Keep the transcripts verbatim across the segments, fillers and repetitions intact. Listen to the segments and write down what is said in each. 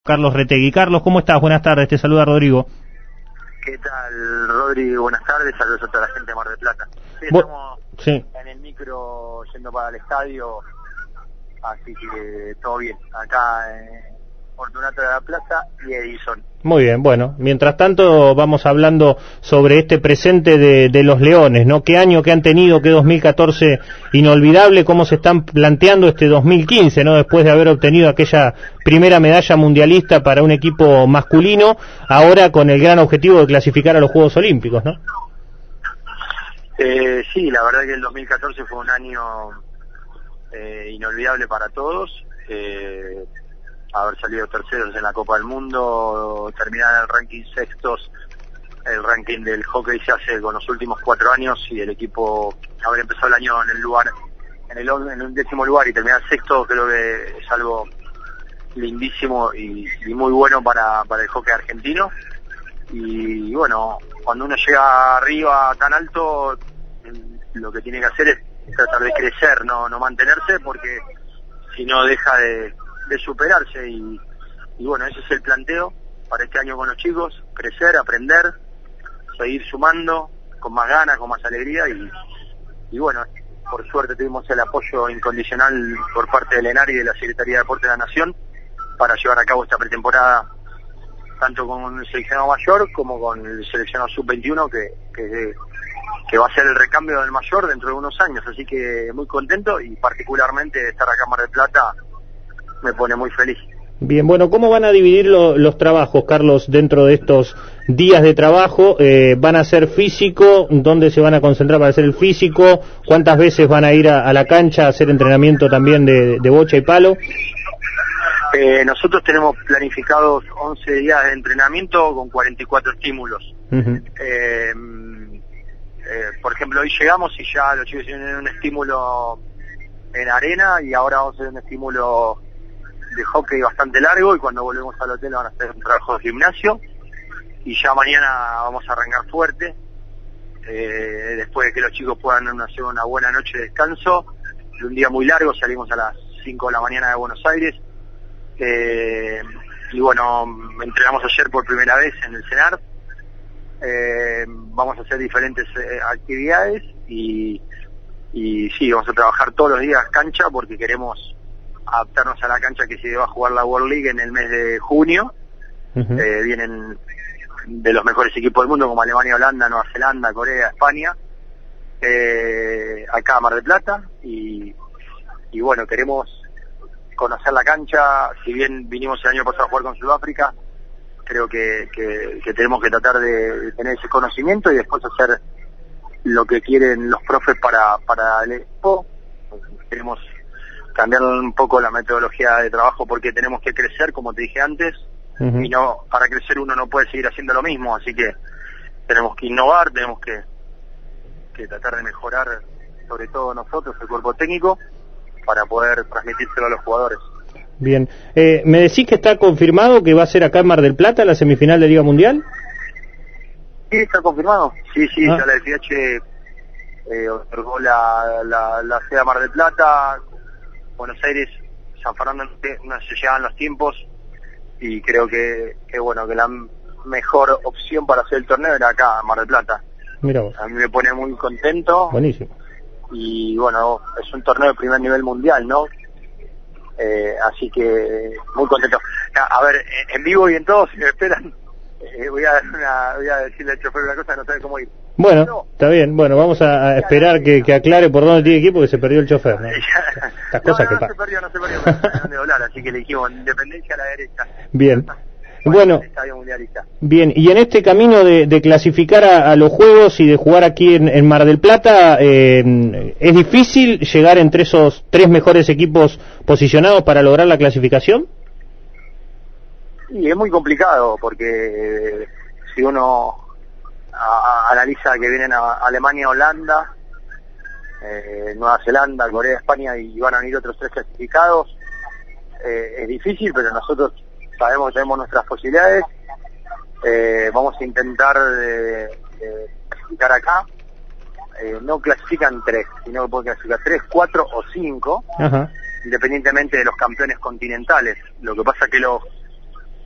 Carlos Retegui. Carlos, ¿cómo estás? Buenas tardes, te saluda Rodrigo. ¿Qué tal, Rodri? Buenas tardes, saludos a toda la gente de Mar del Plata. Sí, Bo estamos sí. en el micro yendo para el estadio, así que todo bien. Acá en Fortunato de la Plaza y Edison. Muy bien, bueno, mientras tanto vamos hablando sobre este presente de, de los Leones, ¿no? ¿Qué año que han tenido, qué dos mil catorce inolvidable, cómo se están planteando este dos mil quince, ¿no? Después de haber obtenido aquella primera medalla mundialista para un equipo masculino, ahora con el gran objetivo de clasificar a los Juegos Olímpicos, ¿no? Eh, sí, la verdad que el dos mil catorce fue un año eh, inolvidable para todos. Eh, haber salido terceros en la Copa del Mundo, terminar en el ranking sextos, el ranking del hockey se hace con los últimos cuatro años y el equipo haber empezado el año en el lugar, en el en un décimo lugar y terminar sexto, creo que es algo lindísimo y, y muy bueno para, para el hockey argentino. Y bueno, cuando uno llega arriba tan alto, lo que tiene que hacer es tratar de crecer, no, no mantenerse, porque si no deja de de superarse y, y bueno, ese es el planteo para este año con los chicos, crecer, aprender, seguir sumando con más ganas, con más alegría y, y bueno, por suerte tuvimos el apoyo incondicional por parte del ENAR y de la Secretaría de Deporte de la Nación para llevar a cabo esta pretemporada tanto con el seleccionado mayor como con el seleccionado sub veintiuno que, que, que va a ser el recambio del mayor dentro de unos años, así que muy contento y particularmente de estar acá en Mar del Plata me pone muy feliz. Bien, bueno, ¿cómo van a dividir lo, los trabajos, Carlos, dentro de estos días de trabajo? Eh, ¿Van a ser físico? ¿Dónde se van a concentrar para hacer el físico? ¿Cuántas veces van a ir a, a la cancha a hacer entrenamiento también de, de bocha y palo? Eh, nosotros tenemos planificados once días de entrenamiento con cuarenta y cuatro estímulos. Uh-huh. eh, eh, por ejemplo, hoy llegamos y ya los chicos tienen un estímulo en arena y ahora vamos a hacer un estímulo de hockey bastante largo y cuando volvemos al hotel van a hacer un trabajo de gimnasio y ya mañana vamos a arrancar fuerte, eh, después de que los chicos puedan hacer una buena noche de descanso, de un día muy largo, salimos a las cinco de la mañana de Buenos Aires, eh, y bueno, entrenamos ayer por primera vez en el CENAR, eh, vamos a hacer diferentes eh, actividades y, y sí, vamos a trabajar todos los días cancha porque queremos adaptarnos a la cancha que se va a jugar la World League en el mes de junio. Uh-huh. eh, vienen de los mejores equipos del mundo como Alemania, Holanda, Nueva Zelanda, Corea, España, eh, acá a Mar del Plata y, y bueno, queremos conocer la cancha. Si bien vinimos el año pasado a jugar con Sudáfrica, creo que, que, que tenemos que tratar de, de tener ese conocimiento y después hacer lo que quieren los profes para, para el equipo. Queremos cambiar un poco la metodología de trabajo porque tenemos que crecer, como te dije antes, uh-huh. y no para crecer uno no puede seguir haciendo lo mismo, así que tenemos que innovar, tenemos que, que tratar de mejorar, sobre todo nosotros, el cuerpo técnico, para poder transmitírselo a los jugadores. Bien, eh, ¿me decís que está confirmado que va a ser acá en Mar del Plata la semifinal de Liga Mundial? Sí, está confirmado, sí, sí, ah. ya la F I H eh, otorgó la, la, la sede a Mar del Plata. Buenos Aires, San Fernando no se llevan los tiempos y creo que, que bueno que la mejor opción para hacer el torneo era acá, Mar del Plata. Mira vos. A mí me pone muy contento. Buenísimo. Y bueno, es un torneo de primer nivel mundial, ¿no? Eh, así que muy contento. A ver, en vivo y en todo, si me esperan, eh, voy a dar una, voy a decirle al chofer una cosa, no sabe cómo ir. Bueno, no. Está bien, bueno, vamos a, a esperar que, que aclare por dónde tiene que ir porque se perdió el chofer, ¿no? Estas cosas no, no, que no se perdió, no se perdió, no sé dónde doblar, así que le dijimos Independencia a la derecha. Bien, bueno, mundialista. Bien, y en este camino de, de clasificar a, a los Juegos y de jugar aquí en, en Mar del Plata, eh, ¿es difícil llegar entre esos tres mejores equipos posicionados para lograr la clasificación? Sí, es muy complicado porque si uno A, a, analiza que vienen a Alemania, Holanda, eh, Nueva Zelanda, Corea, España y van a venir otros tres clasificados, eh, es difícil, pero nosotros sabemos que tenemos nuestras posibilidades, eh, vamos a intentar de, de clasificar acá, eh, no clasifican tres, sino que pueden clasificar tres, cuatro o cinco, uh-huh. independientemente de los campeones continentales. Lo que pasa es que los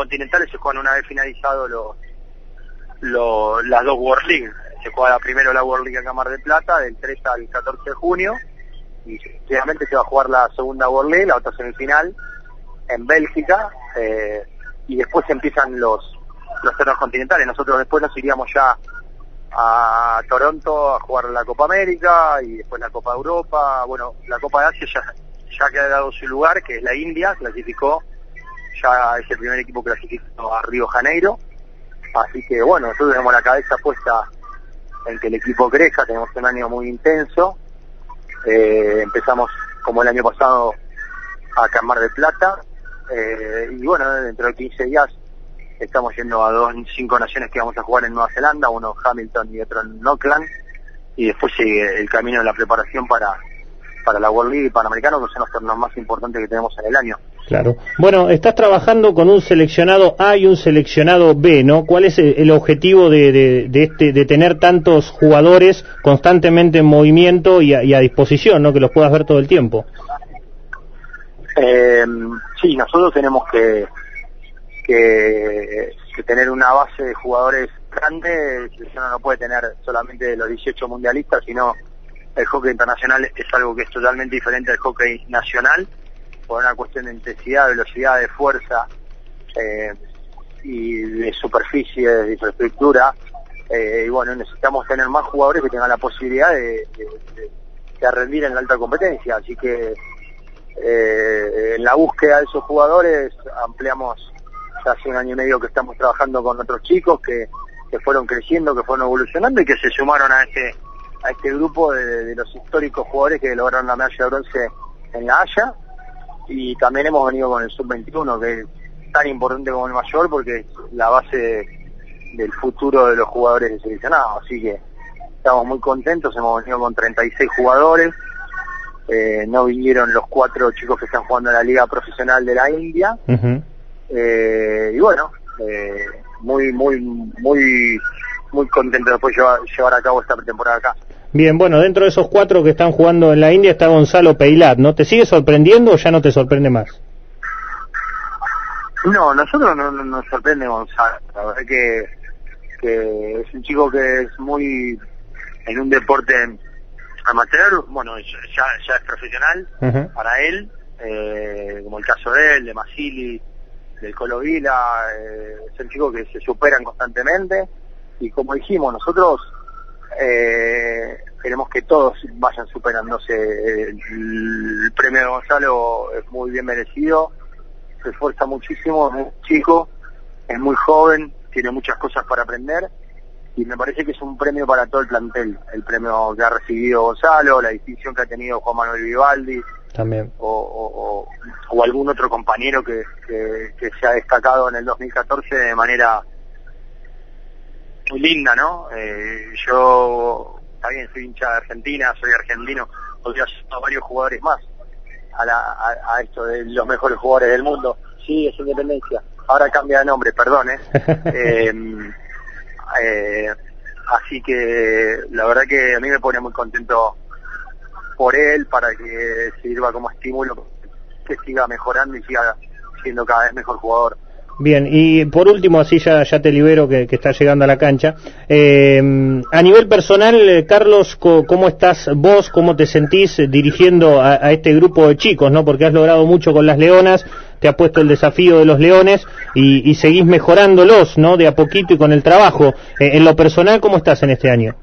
continentales se juegan una vez finalizado los, los, las dos World League. Se juega primero la World League acá en Mar del Plata, del tres al catorce de junio, y finalmente se va a jugar la segunda World League, la otra semifinal, en Bélgica, eh, y después empiezan los, los torneos continentales. Nosotros después nos iríamos ya a Toronto a jugar la Copa América, y después la Copa Europa. Bueno, la Copa de Asia ya, ya ha quedado su lugar, que es la India, clasificó, ya es el primer equipo clasificado a Río Janeiro, así que bueno, nosotros tenemos la cabeza puesta en que el equipo crezca. Tenemos un año muy intenso, eh, empezamos como el año pasado acá en Mar del Plata, eh, y bueno, dentro de quince días estamos yendo a dos, cinco naciones que vamos a jugar en Nueva Zelanda, uno en Hamilton y otro en Auckland, y después sigue el camino de la preparación para, para la World League y Panamericano, que son los torneos más importantes que tenemos en el año. Claro. Bueno, estás trabajando con un seleccionado A y un seleccionado B, ¿no? ¿Cuál es el objetivo de, de, de, este, de tener tantos jugadores constantemente en movimiento y a, y a disposición, ¿no? Que los puedas ver todo el tiempo. Eh, sí, nosotros tenemos que, que, que tener una base de jugadores grande. El seleccionado no puede tener solamente los dieciocho mundialistas, sino el hockey internacional es algo que es totalmente diferente al hockey nacional, por una cuestión de intensidad, velocidad, de fuerza, eh, y de superficie, de infraestructura, eh, y bueno, necesitamos tener más jugadores que tengan la posibilidad de, de, de, de rendir en la alta competencia, así que eh, en la búsqueda de esos jugadores ampliamos, ya hace un año y medio que estamos trabajando con otros chicos que, que fueron creciendo, que fueron evolucionando y que se sumaron a este, a este grupo de, de los históricos jugadores que lograron la medalla de bronce en La Haya. Y también hemos venido con el sub veintiuno, que es tan importante como el mayor, porque es la base de, del futuro de los jugadores seleccionados. Así que estamos muy contentos, hemos venido con treinta y seis jugadores, eh, no vinieron los cuatro chicos que están jugando en la liga profesional de la India, uh-huh. eh, y bueno, eh, muy, muy, muy, muy contento de poder llevar, llevar a cabo esta temporada acá. Bien, bueno, dentro de esos cuatro que están jugando en la India está Gonzalo Peilat, ¿no? ¿Te sigue sorprendiendo o ya no te sorprende más? No, nosotros no, no nos sorprende Gonzalo. La verdad que, que es un chico que es muy en un deporte amateur, bueno, ya, ya es profesional uh-huh. para él, eh, como el caso de él, de Masili, del Colo Vila, eh, son chicos que se superan constantemente, y como dijimos, nosotros Eh, queremos que todos vayan superándose. El, el premio de Gonzalo es muy bien merecido, se esfuerza muchísimo, es muy chico, es muy joven, tiene muchas cosas para aprender, y me parece que es un premio para todo el plantel, el premio que ha recibido Gonzalo, la distinción que ha tenido Juan Manuel Vivaldi también, o, o, o, o algún otro compañero que, que, que se ha destacado en el dos mil catorce de manera muy linda, ¿no? Eh, yo también soy hincha de Argentina, soy argentino, podría llevar a varios jugadores más a, la, a, a esto de los mejores jugadores del mundo. Sí, es Independencia, ahora cambia de nombre, perdón, ¿eh? eh, eh así que la verdad que a mí me pone muy contento por él, para que sirva como estímulo, que siga mejorando y siga siendo cada vez mejor jugador. Bien, y por último, así ya, ya te libero, que, que estás llegando a la cancha. Eh, a nivel personal, Carlos, ¿cómo estás vos? ¿Cómo te sentís dirigiendo a, a este grupo de chicos, no? Porque has logrado mucho con las Leonas, te has puesto el desafío de los Leones y, y seguís mejorándolos, ¿no? De a poquito y con el trabajo. Eh, en lo personal, ¿cómo estás en este año?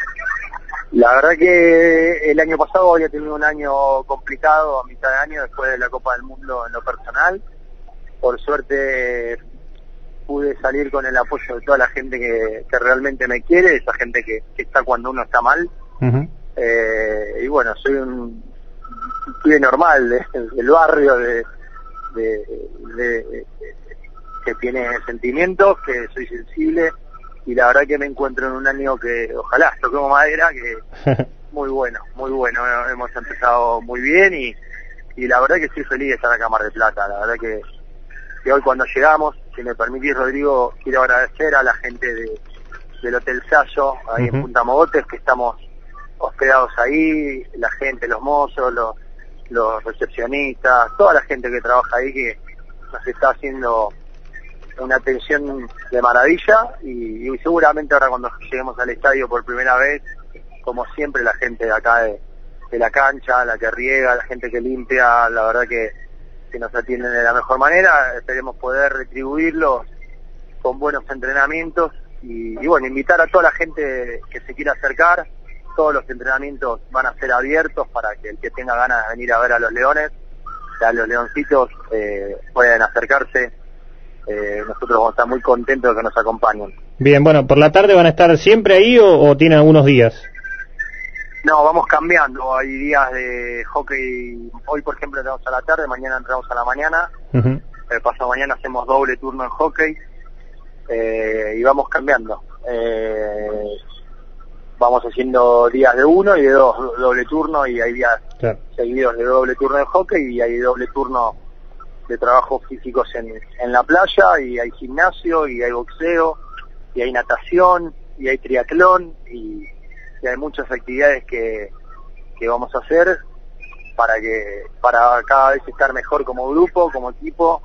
La verdad que el año pasado había tenido un año complicado a mitad de año, después de la Copa del Mundo en lo personal. Por suerte pude salir con el apoyo de toda la gente que, que realmente me quiere, esa gente que, que está cuando uno está mal. Uh-huh. Eh, y bueno, soy un pibe normal de, del barrio, de, de, de, de, que tiene sentimientos, que soy sensible, y la verdad que me encuentro en un año que ojalá toquemos madera, que muy bueno, muy bueno. Hemos empezado muy bien y, y la verdad que estoy feliz de estar acá en Mar del Plata. La verdad que que hoy cuando llegamos, si me permitís, Rodrigo, quiero agradecer a la gente de, del Hotel Sayo, ahí uh-huh. en Punta Mogotes, que estamos hospedados ahí, la gente, los mozos, los, los recepcionistas, toda la gente que trabaja ahí, que nos está haciendo una atención de maravilla y, y seguramente ahora cuando lleguemos al estadio por primera vez, como siempre la gente de acá de, de la cancha, la que riega, la gente que limpia, la verdad que, que nos atienden de la mejor manera, esperemos poder retribuirlos con buenos entrenamientos y, y bueno, invitar a toda la gente que se quiera acercar. Todos los entrenamientos van a ser abiertos para que el que tenga ganas de venir a ver a los leones, a los leoncitos, eh, pueden acercarse. Eh, nosotros vamos a estar muy contentos de que nos acompañen. Bien, bueno, ¿por la tarde van a estar siempre ahí o, o tienen algunos días? No, vamos cambiando. Hay días de hockey. Hoy, por ejemplo, entramos a la tarde, mañana entramos a la mañana. Uh-huh. El pasado mañana hacemos doble turno en hockey eh, y vamos cambiando. Eh, vamos haciendo días de uno y de dos, doble turno, y hay días claro. seguidos de doble turno de hockey y hay doble turno de trabajos físicos en, en la playa, y hay gimnasio, y hay boxeo, y hay natación, y hay triatlón, y, y hay muchas actividades que, que vamos a hacer para que para cada vez estar mejor como grupo, como equipo,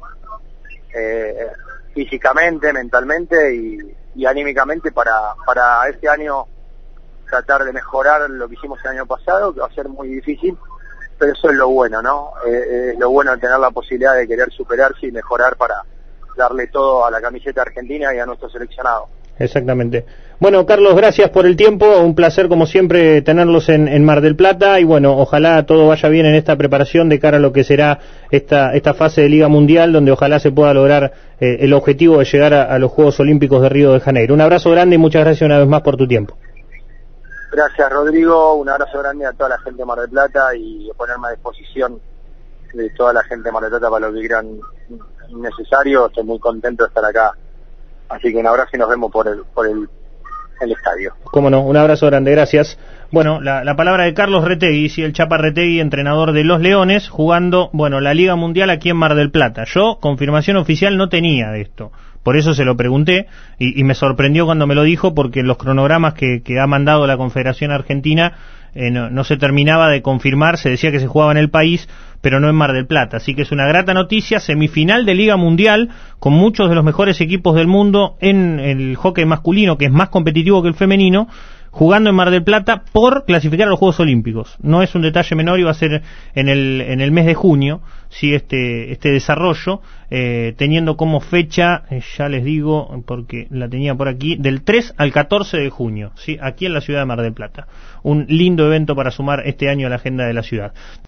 eh, físicamente, mentalmente y, y anímicamente para, para este año tratar de mejorar lo que hicimos el año pasado, que va a ser muy difícil, pero eso es lo bueno, ¿no? Eh, es lo bueno de tener la posibilidad de querer superarse y mejorar para darle todo a la camiseta argentina y a nuestro seleccionado. Exactamente. Bueno, Carlos, gracias por el tiempo, un placer como siempre tenerlos en, en Mar del Plata, y bueno, ojalá todo vaya bien en esta preparación de cara a lo que será esta esta fase de Liga Mundial, donde ojalá se pueda lograr eh, el objetivo de llegar a, a los Juegos Olímpicos de Río de Janeiro. Un abrazo grande y muchas gracias una vez más por tu tiempo. Gracias, Rodrigo, un abrazo grande a toda la gente de Mar del Plata y ponerme a disposición de toda la gente de Mar del Plata para lo que quieran necesario. Estoy muy contento de estar acá, así que un abrazo y nos vemos por el por el, el estadio. Cómo no, un abrazo grande, gracias. Bueno, la, la palabra de Carlos Retegui, sí, el Chapa Retegui, entrenador de los Leones, jugando, bueno, la Liga Mundial aquí en Mar del Plata. Yo, confirmación oficial, no tenía de esto. Por eso se lo pregunté y, y me sorprendió cuando me lo dijo, porque en los cronogramas que, que ha mandado la Confederación Argentina eh, no, no se terminaba de confirmar, se decía que se jugaba en el país, pero no en Mar del Plata. Así que es una grata noticia, semifinal de Liga Mundial, con muchos de los mejores equipos del mundo en el hockey masculino, que es más competitivo que el femenino, jugando en Mar del Plata por clasificar a los Juegos Olímpicos. No es un detalle menor, y va a ser en el en el mes de junio, sí, este este desarrollo, eh, teniendo como fecha, eh, ya les digo, porque la tenía por aquí, del tres al catorce de junio, sí, aquí en la ciudad de Mar del Plata. Un lindo evento para sumar este año a la agenda de la ciudad.